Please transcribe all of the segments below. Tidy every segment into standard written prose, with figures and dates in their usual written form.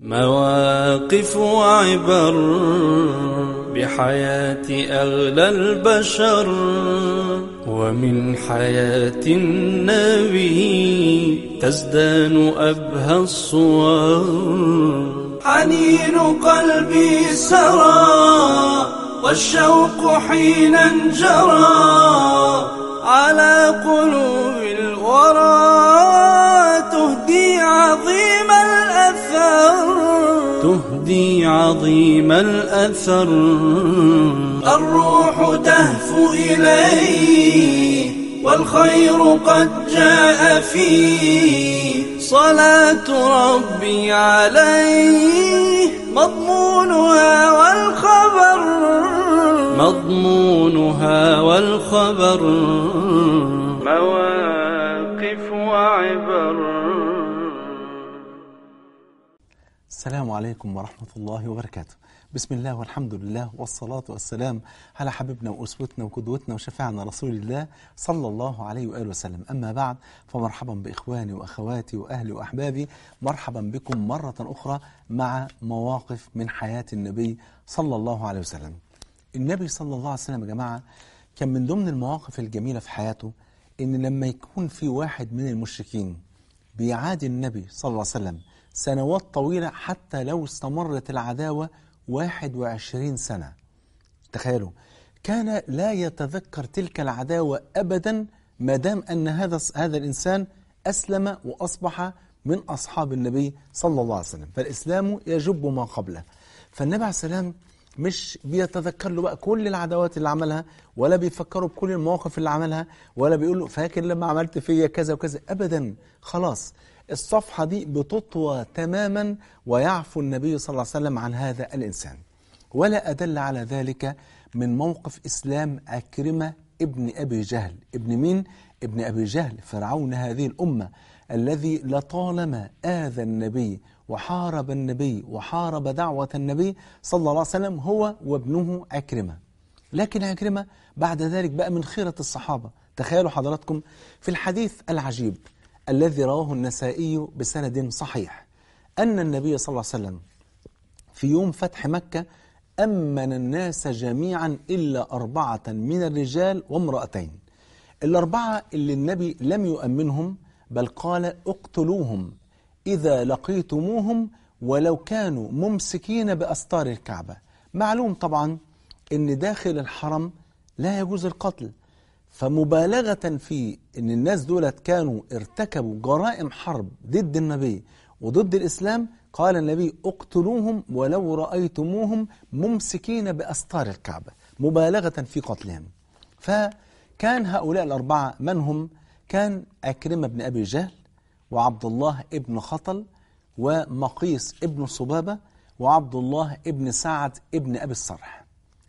مواقف وعبر بحياة أغلى البشر، ومن حياة النبي تزدان أبهى الصور. حنين قلبي سرى والشوق حين انجرى على قلوب الورى، تهدي عظيم الأثر. الروح تهفو إليه والخير قد جاء فيه، صلاة ربي عليه مضمونها والخبر. مواقف وعبر. السلام عليكم ورحمة الله وبركاته. بسم الله والحمد لله والصلاة والسلام على حبيبنا وأسوتنا وقدوتنا وشفيعنا رسول الله صلى الله عليه وآله وسلم. أما بعد، فمرحبا بإخواني وأخواتي وأهلي وأحبابي، مرحبا بكم مرة أخرى مع مواقف من حياة النبي صلى الله عليه وسلم. النبي صلى الله عليه وسلم يا جماعة كان من ضمن المواقف الجميلة في حياته إن لما يكون في واحد من المشركين بيعادي النبي صلى الله عليه وسلم سنوات طويلة، حتى لو استمرت العداوة 21 سنة، تخيلوا، كان لا يتذكر تلك العداوة أبدا ما دام أن هذا الإنسان أسلم وأصبح من أصحاب النبي صلى الله عليه وسلم، فالإسلام يجب ما قبله. فالنبي عليه السلام مش بيتذكر له بقى كل العداوات اللي عملها، ولا بيفكروا بكل المواقف اللي عملها، ولا بيقول له فاكر لما عملت فيا كذا وكذا، أبدا. خلاص الصفحة دي بتطوى تماما، ويعفو النبي صلى الله عليه وسلم عن هذا الإنسان. ولا أدل على ذلك من موقف إسلام عكرمة ابن أبي جهل. ابن مين؟ ابن أبي جهل، فرعون هذه الأمة، الذي لطالما آذى النبي وحارب النبي وحارب دعوة النبي صلى الله عليه وسلم، هو وابنه عكرمة. لكن عكرمة بعد ذلك بقى من خيرة الصحابة. تخيلوا حضراتكم في الحديث العجيب الذي رواه النسائي بسند صحيح أن النبي صلى الله عليه وسلم في يوم فتح مكة أمن الناس جميعا إلا 4 من الرجال وامرأتين. الأربعة اللي النبي لم يؤمنهم، بل قال اقتلوهم إذا لقيتموهم ولو كانوا ممسكين بأستار الكعبة. معلوم طبعا أن داخل الحرم لا يجوز القتل، فمبالغة في أن الناس دولت كانوا ارتكبوا جرائم حرب ضد النبي وضد الإسلام، قال النبي اقتلوهم ولو رأيتموهم ممسكين بأستار الكعبة، مبالغة في قتلهم. فكان هؤلاء الأربعة من هم؟ كان عكرمة بن أبي جهل، وعبد الله ابن خطل، ومقيس ابن صبابة، وعبد الله ابن سعد ابن أبي الصرح.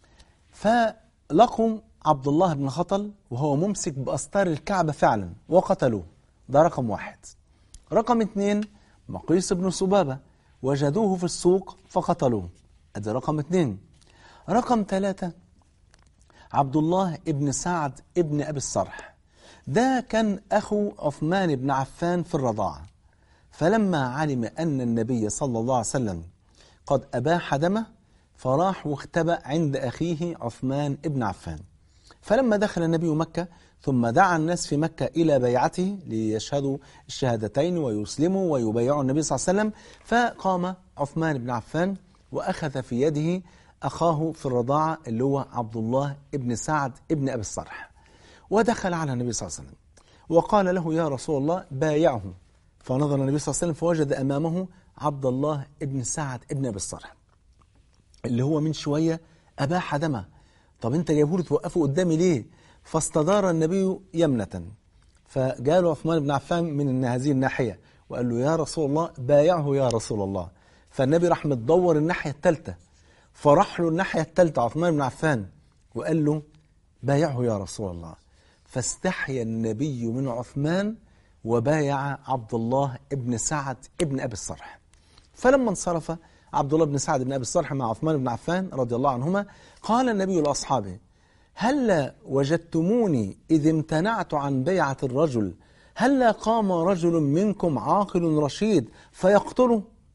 فلقوا عبد الله بن خطل وهو ممسك بأستار الكعبة فعلا وقتلوه، ده رقم 1. رقم 2 مقيس بن صبابة، وجدوه في السوق فقتلوه، ادي رقم 2. رقم 3 عبد الله ابن سعد ابن أبي الصرح، ده كان أخو عثمان بن عفان في الرضاعة، فلما علم أن النبي صلى الله عليه وسلم قد أباح دمه فراح واختبأ عند أخيه عثمان بن عفان. فلما دخل النبي مكة ثم دعا الناس في مكة إلى بيعته ليشهدوا الشهادتين ويسلموا ويبايعوا النبي صلى الله عليه وسلم، فقام عثمان بن عفان وأخذ في يده أخاه في الرضاعة اللي هو عبد الله ابن سعد ابن أبي الصرح، ودخل على النبي صلى الله عليه وسلم وقال له يا رسول الله بايعه. فنظر النبي صلى الله عليه وسلم فوجد أمامه عبد الله ابن سعد ابن أبي الصرح اللي هو من شوية أباح دمه. طب انت جايبه توقفه قدامي ليه؟ فاستدار النبي يمنة، فجاء له عثمان بن عفان من هذه الناحية وقال له يا رسول الله بايعه يا رسول الله. فالنبي راح متدور الناحية الثالثة، فراح له الناحية الثالثة عثمان بن عفان وقال له بايعه يا رسول الله. فاستحيا النبي من عثمان وبايع عبد الله ابن سعد ابن أبي الصرح. فلما انصرف عبد الله بن سعد بن أبي الصرح مع عثمان بن عفان رضي الله عنهما، قال النبي لأصحابه هل وجدتموني إذ امتنعت عن بيعة الرجل، هل قام رجل منكم عاقل رشيد فيقتله؟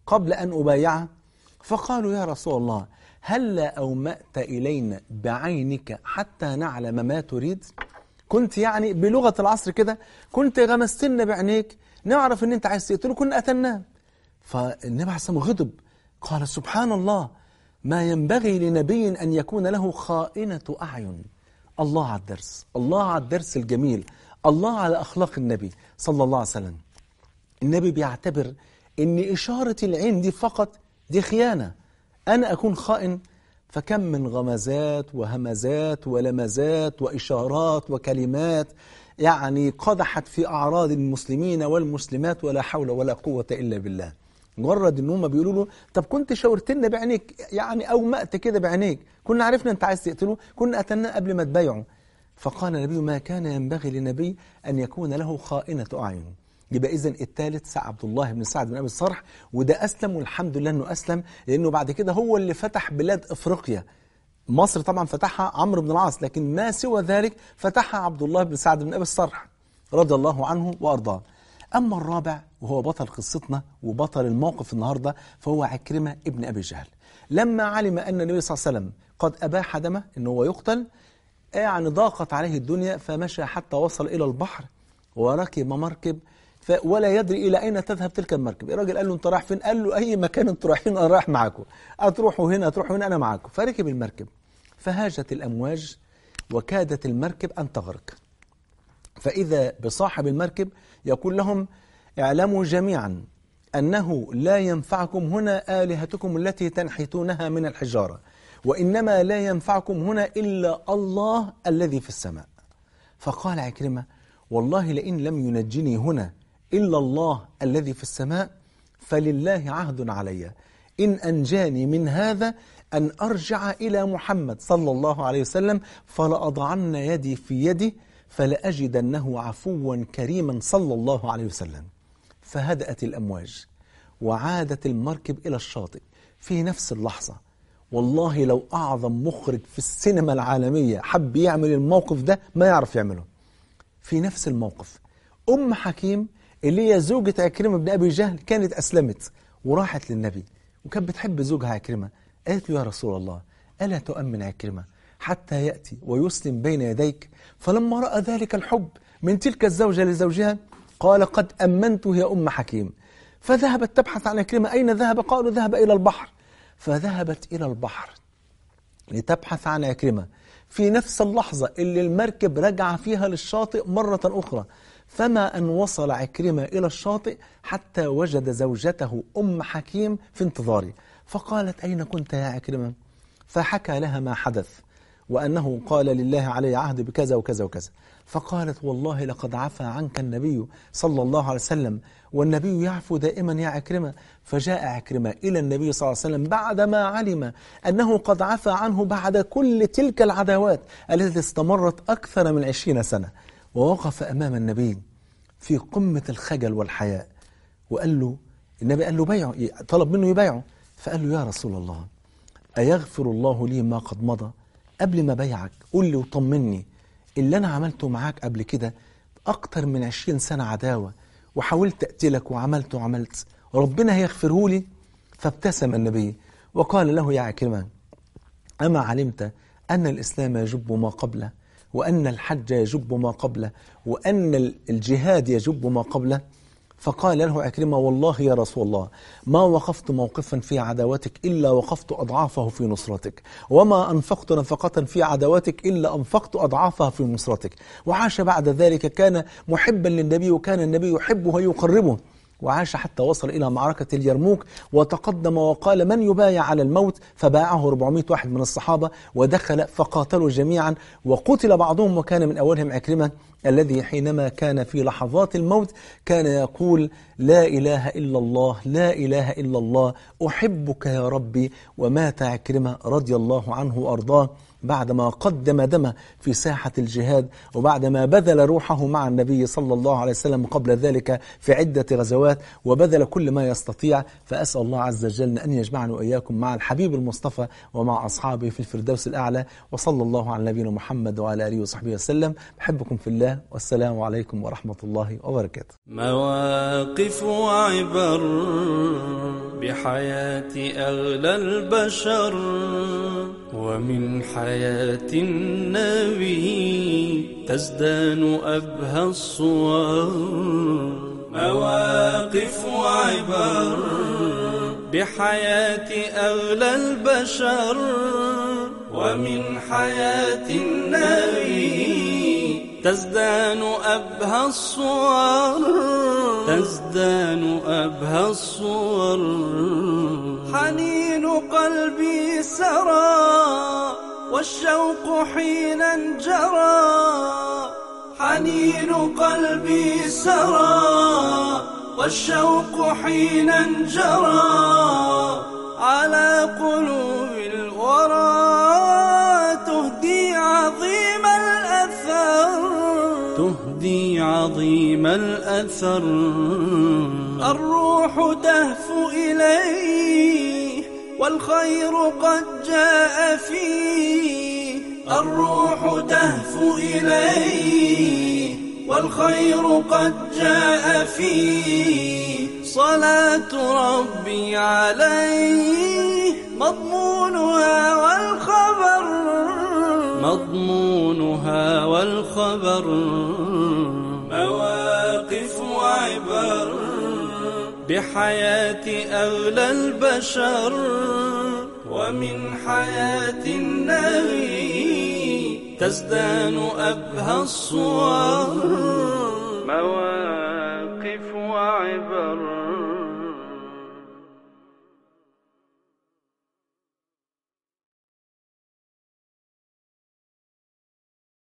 قبل أن أبايعه؟ فقالوا يا رسول الله هلا أومأت إلينا بعينك حتى نعلم ما تريد؟ كنت يعني بلغة العصر كده كنت غمستنا بعينيك نعرف ان انت عايز تقتله كنا قتلناه. فالنبي عليه الصلاة والسلام غضب، قال سبحان الله ما ينبغي لنبي أن يكون له خائنة أعين. الله على الدرس، الله على الدرس الجميل، الله على أخلاق النبي صلى الله عليه وسلم. النبي بيعتبر ان إشارة العين دي فقط دي خيانة، أنا أكون خائن؟ فكم من غمزات وهمزات ولمزات وإشارات وكلمات يعني قدحت في أعراض المسلمين والمسلمات ولا حول ولا قوة إلا بالله. مجرد ان هم بيقولوا له طب كنت شاورتنا بعينيك يعني أومأت كده بعينيك كنا عرفنا انت عايز تقتله كنا قتلناه قبل ما تبايعه. فقال النبي ما كان ينبغي لنبي أن يكون له خائنة أعين. يبقى إذن الثالث عبد الله بن سعد بن أبي الصرح، وده أسلم والحمد لله أنه أسلم، لأنه بعد كده هو اللي فتح بلاد أفريقيا. مصر طبعا فتحها عمرو بن العاص، لكن ما سوى ذلك فتحها عبد الله بن سعد بن أبي الصرح رضي الله عنه وأرضاه. أما الرابع وهو بطل قصتنا وبطل الموقف النهاردة فهو عكرمة ابن أبي جهل. لما علم أن النبي صلى الله عليه وسلم قد أباح دمه أنه هو يقتل، يعني ضاقت عليه الدنيا فمشى حتى وصل إلى البحر وركب مركب ولا يدري إلى أين تذهب تلك المركب. الراجل قال له أنت رايح فين؟ قال له أي مكان أنتوا رايحين أنا رايح معاكم، أتروحوا هنا أتروحوا هنا أنا معاكم. فركب المركب فهاجت الأمواج وكادت المركب أن تغرق. فإذا بصاحب المركب يقول لهم اعلموا جميعا أنه لا ينفعكم هنا آلهتكم التي تنحتونها من الحجارة، وإنما لا ينفعكم هنا إلا الله الذي في السماء. فقال عكرمة والله لئن لم ينجني هنا إلا الله الذي في السماء فلله عهد علي إن أنجاني من هذا أن أرجع إلى محمد صلى الله عليه وسلم فلأضعن يدي في يدي فلأجدنه عفوا كريما صلى الله عليه وسلم. فهدأت الأمواج وعادت المركب إلى الشاطئ في نفس اللحظة. والله لو أعظم مخرج في السينما العالمية حب يعمل الموقف ده ما يعرف يعمله. في نفس الموقف أم حكيم اللي هي زوجة عكرمة بن أبي جهل كانت أسلمت وراحت للنبي وكانت بتحب زوجها عكرمة. قالت له يا رسول الله ألا تؤمن عكرمة حتى يأتي ويسلم بين يديك؟ فلما رأى ذلك الحب من تلك الزوجة لزوجها قال قد أمنته يا أم حكيم. فذهبت تبحث عن عكرمة. أين ذهب؟ قالوا ذهب إلى البحر. فذهبت إلى البحر لتبحث عن عكرمة في نفس اللحظة اللي المركب رجع فيها للشاطئ مرة أخرى. فما أن وصل عكرمة إلى الشاطئ حتى وجد زوجته أم حكيم في انتظاره. فقالت أين كنت يا عكرمة؟ فحكى لها ما حدث وأنه قال لله علي عهد بكذا وكذا وكذا. فقالت والله لقد عفى عنك النبي صلى الله عليه وسلم والنبي يعفو دائما يا عكرمة. فجاء عكرمة إلى النبي صلى الله عليه وسلم بعدما علم أنه قد عفى عنه بعد كل تلك العداوات التي استمرت أكثر من 20 سنة، ووقف أمام النبي في قمة الخجل والحياء وقال له النبي قال له بيعه، طلب منه يبيعه. فقال له يا رسول الله أيغفر الله لي ما قد مضى؟ قبل ما بيعك قول لي وطمني اللي أنا عملته معاك قبل كده أكتر من 20 سنة عداوة وحاولت أقتلك وعملت ربنا هيغفره لي؟ فابتسم النبي وقال له يا عكرمة أما علمت أن الإسلام يجب ما قبله وأن الحج يجب ما قبله وأن الجهاد يجب ما قبله؟ فقال له عكرمة والله يا رسول الله ما وقفت موقفا في عداوتك إلا وقفت أضعافه في نصرتك، وما أنفقت نفقة في عداوتك إلا أنفقت أضعافها في نصرتك. وعاش بعد ذلك كان محبا للنبي وكان النبي يحبه ويقربه، وعاش حتى وصل إلى معركة اليرموك وتقدم وقال من يبايع على الموت؟ فباعه 400 واحد من الصحابة ودخل فقاتلوا جميعا وقتل بعضهم وكان من أولهم عكرمة الذي حينما كان في لحظات الموت كان يقول لا إله إلا الله لا إله إلا الله أحبك يا ربي. ومات عكرمة رضي الله عنه وأرضاه بعدما قدم دمه في ساحة الجهاد، وبعدما بذل روحه مع النبي صلى الله عليه وسلم قبل ذلك في عدة غزوات، وبذل كل ما يستطيع. فأسأل الله عز وجل أن يجمعنا وإياكم مع الحبيب المصطفى ومع أصحابه في الفردوس الأعلى. وصلى الله على نبينا محمد وعلى آله وصحبه وسلم. بحبكم في الله، والسلام عليكم ورحمة الله وبركاته. مواقف وعبر بحياة أغلى البشر، ومن حياة النبي تزدان أبهى الصور. مواقف وعبر بحياة أغلى البشر، ومن حياة النبي تزدان أبهى الصور. تزدان أبهى الصور. حنين قلبي سرى والشوق حينا جرى. حنين قلبي سرى والشوق حينا جرى. على قلوب الورى تهدي عظيم الأثر. تهدي عظيم الأثر. الروح تهفو إليه والخير قد جاء فيه. الروح تهفو إليه والخير قد جاء فيه. صلاة ربي عليه مضمونها والخبر. مضمونها والخبر. مواقف وعبر بحياة أغلى البشر، ومن حياة النبي تزدان أبهى الصور.